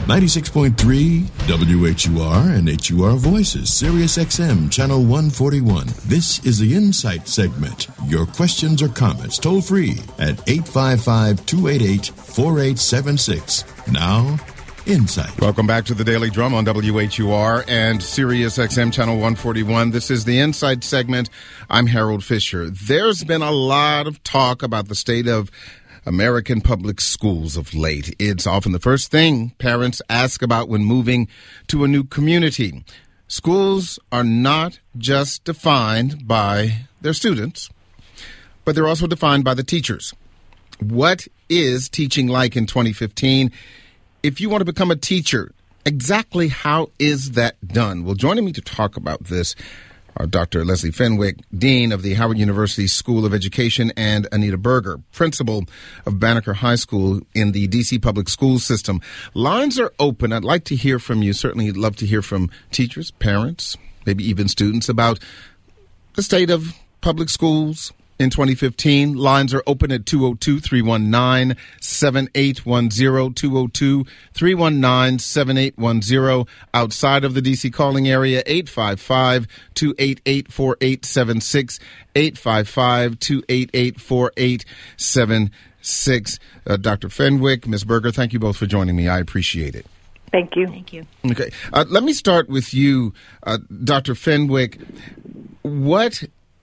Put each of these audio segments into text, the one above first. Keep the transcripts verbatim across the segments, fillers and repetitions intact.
ninety-six point three W H U R and H U R Voices, Sirius X M, Channel one forty-one. This is the Insight segment. Your questions or comments toll free at eight five five, two eight eight, four eight seven six. Now, Insight. Welcome back to the Daily Drum on W H U R and Sirius X M Channel one forty-one. This is the Insight segment. I'm Harold Fisher. There's been a lot of talk about the state of American public schools of late. It's often the first thing parents ask about when moving to a new community. Schools are not just defined by their students, but they're also defined by the teachers. What is teaching like in twenty fifteen? If you want to become a teacher, exactly how is that done? Well, joining me to talk about this are Doctor Leslie Fenwick, Dean of the Howard University School of Education, and Anita Berger, Principal of Banneker High School in the D C public school system. Lines are open. I'd like to hear from you. Certainly love to hear from teachers, parents, maybe even students about the state of public schools in twenty fifteen. Lines are open at two oh two, three one nine, seven eight one zero, two oh two, three one nine, seven eight one zero. Outside of the D C calling area, eight five five, two eight eight, four eight seven six, eight five five, two eight eight, four eight seven six. Uh, Doctor Fenwick, Miz Berger, thank you both for joining me. I appreciate it. Thank you. Thank you. Okay. Uh, let me start with you, uh, Doctor Fenwick. What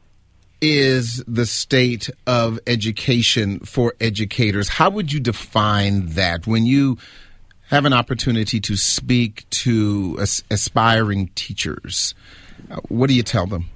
is the state of education for educators? How would you define that when you have an opportunity to speak to as- aspiring teachers? Uh, what do you tell them?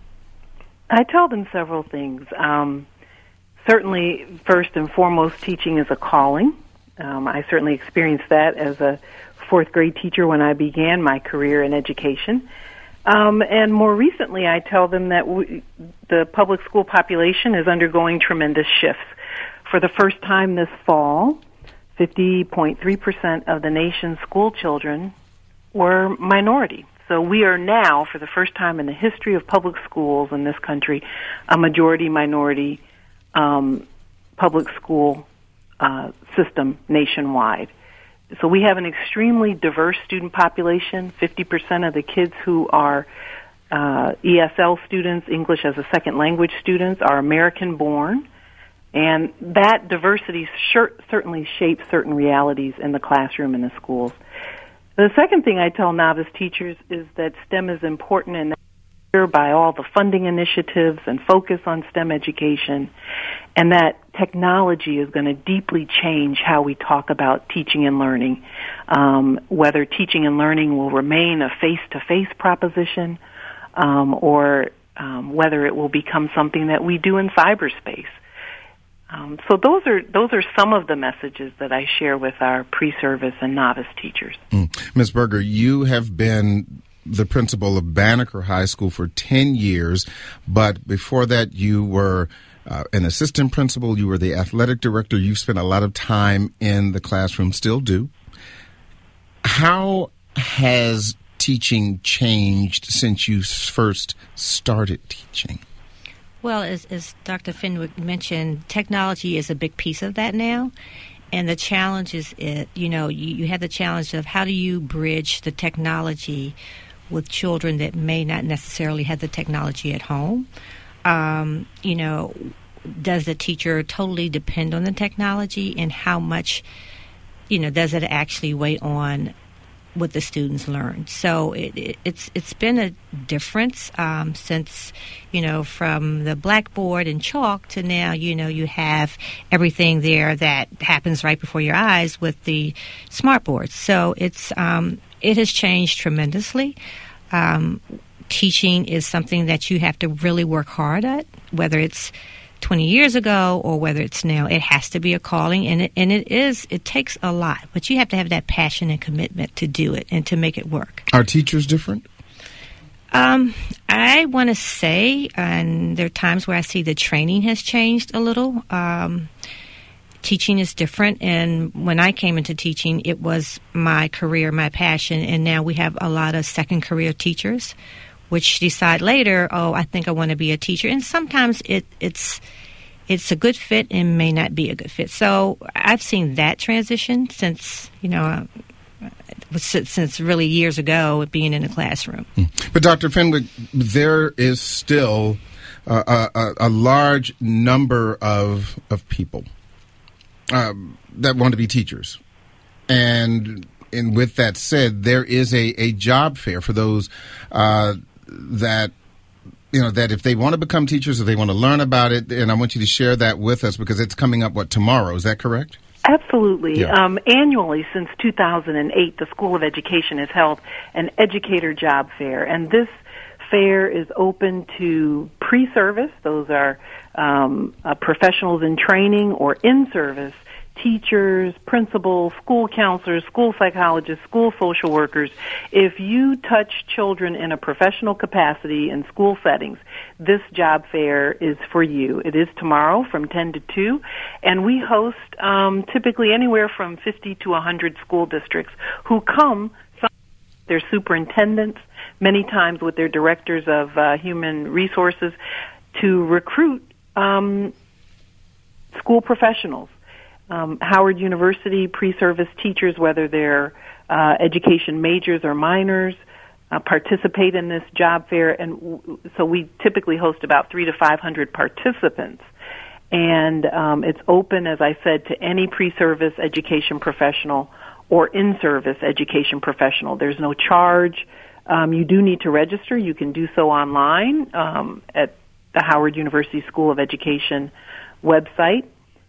I tell them several things. Um, certainly, first and foremost, teaching is a calling. Um, I certainly experienced that as a fourth grade teacher when I began my career in education. Um, and more recently, I tell them that we, the public school population is undergoing tremendous shifts. For the first time this fall, fifty point three percent of the nation's school children were minority. So we are now, for the first time in the history of public schools in this country, a majority-minority um, public school uh, system nationwide. So we have an extremely diverse student population. fifty percent of the kids who are uh, E S L students, English as a second language students, are American-born. And that diversity sure, certainly shapes certain realities in the classroom and the schools. The second thing I tell novice teachers is that STEM is important, and by all the funding initiatives and focus on STEM education, and that technology is going to deeply change how we talk about teaching and learning, um, whether teaching and learning will remain a face-to-face proposition um, or um, whether it will become something that we do in cyberspace. Um, so those are those are some of the messages that I share with our pre-service and novice teachers. Mm. Miz Berger, you have been the principal of Banneker High School for ten years, but before that you were uh, an assistant principal, you were the athletic director, you've spent a lot of time in the classroom, still do. How has teaching changed since you first started teaching? Well, as, as Doctor Fenwick mentioned, technology is a big piece of that now. And the challenge is, it, you know, you, you have the challenge of how do you bridge the technology with children that may not necessarily have the technology at home. Um, you know, does the teacher totally depend on the technology, and how much, you know, does it actually weigh on what the students learn? So it, it, it's it's been a difference um, since, you know, from the blackboard and chalk to now, you know, you have everything there that happens right before your eyes with the smart boards. So it's um, it has changed tremendously. Um, teaching is something that you have to really work hard at, whether it's twenty years ago or whether it's now. It has to be a calling, and it, and it is, it takes a lot, but you have to have that passion and commitment to do it and to make it work. Are teachers different? Um, I want to say, and there are times where I see the training has changed a little. Um, teaching is different, and when I came into teaching, it was my career, my passion, and now we have a lot of second career teachers, which decide later, oh, I think I want to be a teacher. And sometimes it, it's it's a good fit and may not be a good fit. So I've seen that transition since, you know, since, since really years ago, being in the classroom. But Doctor Fenwick, there is still uh, a, a large number of of people um, that want to be teachers, and and with that said, there is a, a job fair for those uh, that. You know, that if they want to become teachers or they want to learn about it, and I want you to share that with us because it's coming up, what, tomorrow? Is that correct? Absolutely. Yeah. Um, annually, since two thousand eight, the School of Education has held an educator job fair, and this fair is open to pre-service. Those are um, uh, professionals in training or in-service teachers, principals, school counselors, school psychologists, school social workers. If you touch children in a professional capacity in school settings, this job fair is for you. It is tomorrow from ten to two, and we host um, typically anywhere from fifty to one hundred school districts who come, some their superintendents, many times with their directors of uh, human resources, to recruit um, school professionals. Um, Howard University pre-service teachers, whether they're uh, education majors or minors, uh, participate in this job fair, and w- so we typically host about three to five hundred participants. And um, it's open, as I said, to any pre-service education professional or in-service education professional. There's no charge. Um, you do need to register. You can do so online um, at the Howard University School of Education website.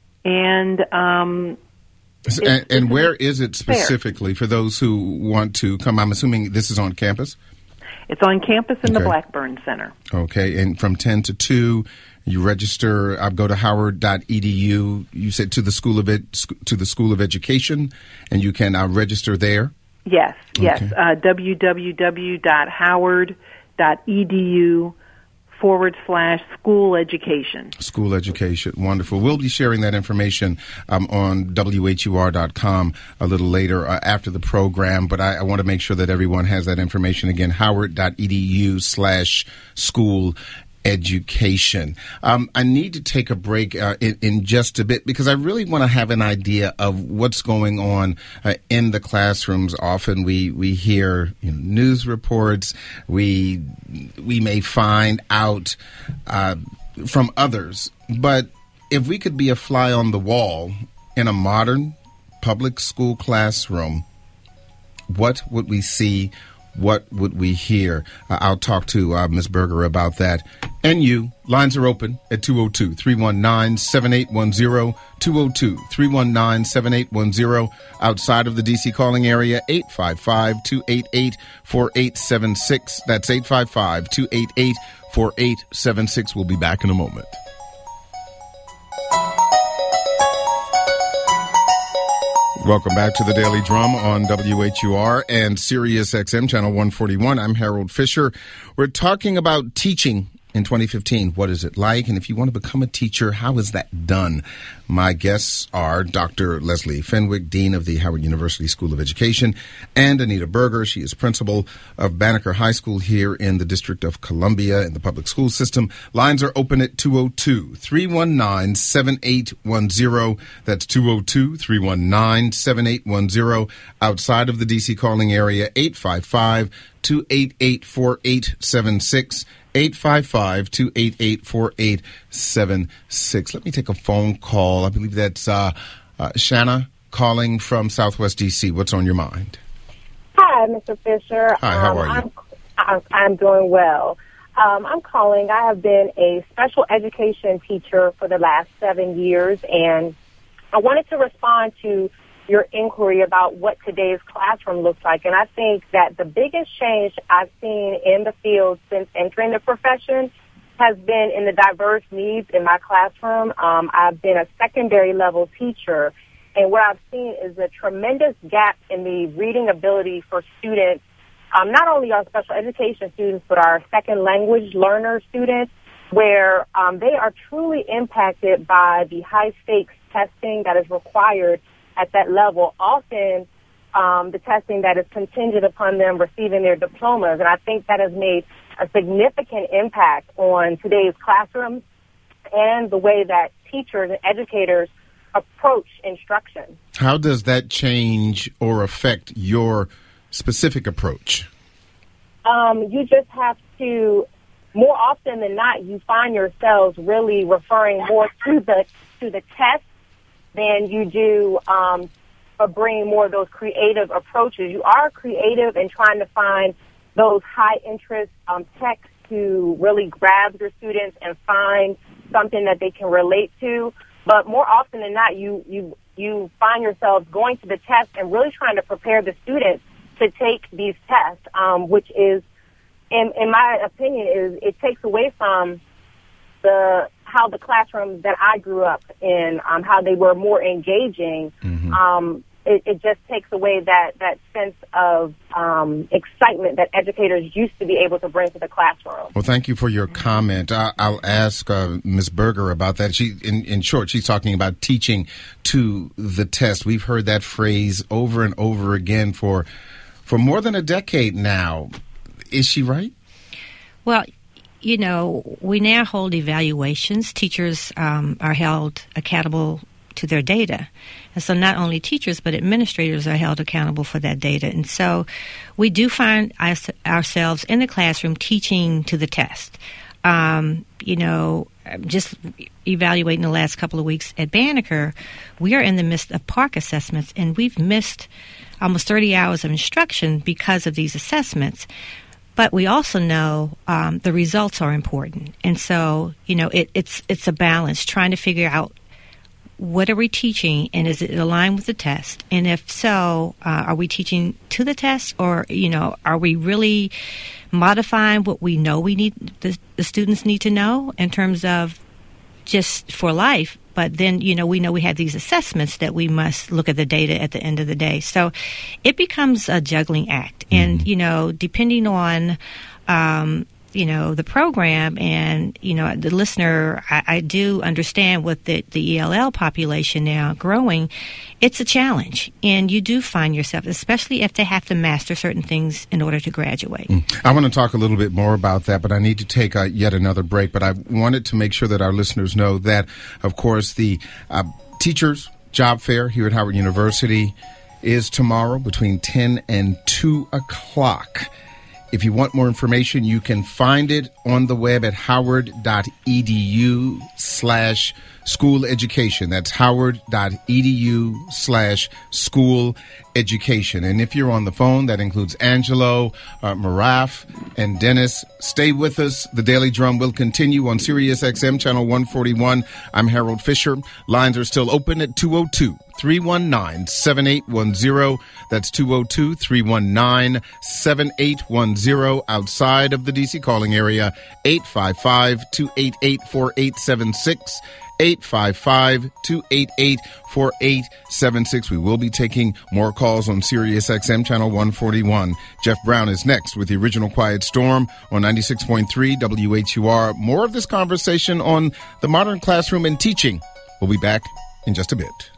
And um, and, and where is it specifically fair for those who want to come? I'm assuming this is on campus? It's on campus in okay. the Blackburn Center. Okay, and from ten to two, you register. I go to howard dot e d u. You said to the School of Ed, to the School of Education, and you can uh, register there? Yes, yes. Okay. Uh, w w w dot howard dot e d u forward slash school education. School education. Wonderful. We'll be sharing that information um, on W H U R dot com a little later uh, after the program, but I, I want to make sure that everyone has that information. Again, howard dot e d u slash school education. Um, I need to take a break uh, in, in just a bit because I really want to have an idea of what's going on uh, in the classrooms. Often we, we hear you know, news reports. We we may find out uh, from others. But if we could be a fly on the wall in a modern public school classroom, what would we see? What would we hear? Uh, I'll talk to uh, Miz Berger about that. And you, lines are open at two oh two, three one nine, seven eight one zero, two oh two, three one nine, seven eight one zero. Outside of the D C calling area, eight five five, two eight eight, four eight seven six. That's eight five five, two eight eight, four eight seven six. We'll be back in a moment. Welcome back to the Daily Drum on W H U R and Sirius X M Channel one forty-one. I'm Harold Fisher. We're talking about teaching in twenty fifteen. What is it like? And if you want to become a teacher, how is that done? My guests are Doctor Leslie Fenwick, Dean of the Howard University School of Education, and Anita Berger. She is principal of Banneker High School here in the District of Columbia in the public school system. Lines are open at two oh two, three one nine, seven eight one zero. That's two oh two, three one nine, seven eight one zero. Outside of the D C calling area, eight five five, two eight eight, four eight seven six. eight five five, two eight eight, four eight seven six. Let me take a phone call. I believe that's uh, uh, Shanna calling from Southwest D C. What's on your mind? Hi, Mister Fisher. Hi, how um, are you? I'm, I'm doing well. Um, I'm calling. I have been a special education teacher for the last seven years, and I wanted to respond to your inquiry about what today's classroom looks like. And I think that the biggest change I've seen in the field since entering the profession has been in the diverse needs in my classroom. Um, I've been a secondary level teacher, and what I've seen is a tremendous gap in the reading ability for students, um, not only our special education students, but our second language learner students, where um, they are truly impacted by the high stakes testing that is required at that level, often um, the testing that is contingent upon them receiving their diplomas. And I think that has made a significant impact on today's classrooms and the way that teachers and educators approach instruction. How does that change or affect your specific approach? Um, you just have to, more often than not, you find yourselves really referring more to the to the test than you do um, for bringing more of those creative approaches. You are creative in trying to find those high interest um, texts to really grab your students and find something that they can relate to. But more often than not, you you you find yourselves going to the test and really trying to prepare the students to take these tests, um, which is, in, in my opinion, is it takes away from the how the classrooms that I grew up in, um, how they were more engaging. Mm-hmm. Um, it, it just takes away that, that sense of um, excitement that educators used to be able to bring to the classroom. Well, thank you for your comment. I, I'll ask uh, Miz Berger about that. She, in, in short, she's talking about teaching to the test. We've heard that phrase over and over again for for more than a decade now. Is she right? Well, you know, we now hold evaluations. Teachers um, are held accountable to their data. And so not only teachers, but administrators are held accountable for that data. And so we do find us, ourselves in the classroom teaching to the test. Um, you know, just evaluating the last couple of weeks at Banneker, we are in the midst of PARCC assessments, and we've missed almost thirty hours of instruction because of these assessments. But we also know um, the results are important. And so, you know, it, it's it's a balance, trying to figure out what are we teaching, and is it aligned with the test? And if so, uh, are we teaching to the test, or, you know, are we really modifying what we know we need, the, the students need to know in terms of just for life? But then, you know, we know we have these assessments that we must look at the data at the end of the day. So it becomes a juggling act. Mm-hmm. And, you know, depending on, um, you know, the program and, you know, the listener, I, I do understand with the, the E L L population now growing, it's a challenge. And you do find yourself, especially if they have to master certain things in order to graduate. Mm. I want to talk a little bit more about that, but I need to take uh, yet another break. But I wanted to make sure that our listeners know that, of course, the uh, Teachers Job Fair here at Howard University is tomorrow between ten and two o'clock. If you want more information, you can find it on the web at howard.edu slash school education. That's howard.edu slash school education. And if you're on the phone, that includes Angelo, uh, Maraf, and Dennis. Stay with us. The Daily Drum will continue on Sirius X M Channel one forty-one. I'm Harold Fisher. Lines are still open at two oh two, three one nine, seven eight one zero. That's two oh two, three one nine, seven eight one zero. Outside of the D C calling area, eight five five, two eight eight, four eight seven six. eight five five, two eight eight, four eight seven six. We will be taking more calls on Sirius X M Channel one forty-one. Jeff Brown is next with the original Quiet Storm on ninety-six point three W H U R. More of this conversation on the modern classroom and teaching. We'll be back in just a bit.